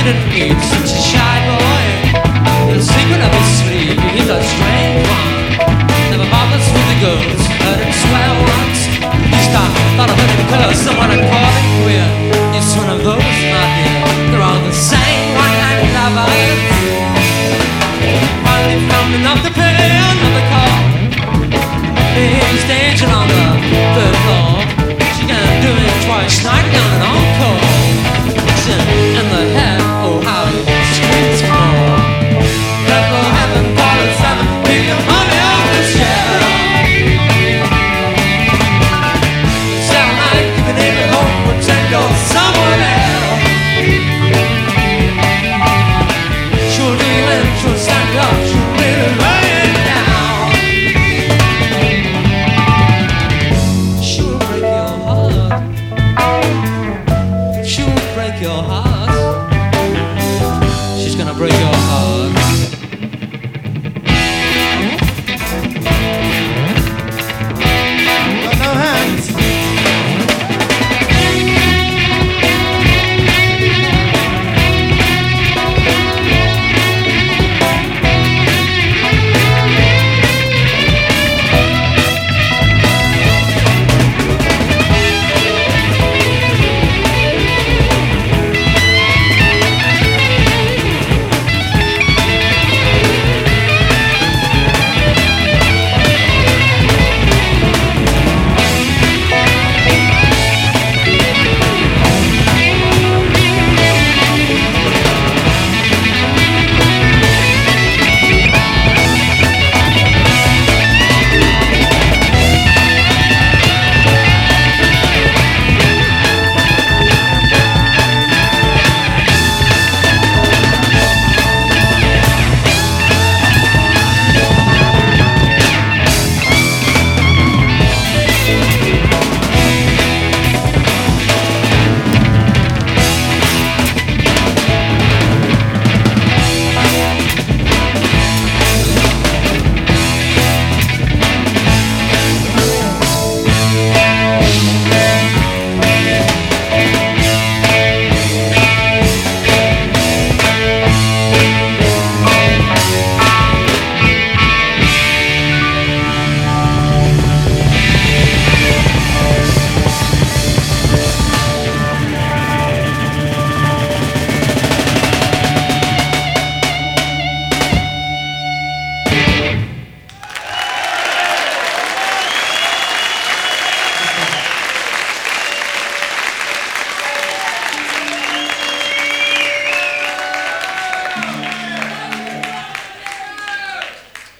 didn't need such a shy boy. The secret of his sleeve, he's a strange one. Never bothers with the girls, heard him swear once. He thought I heard him curse someone and call him queer. It's one of those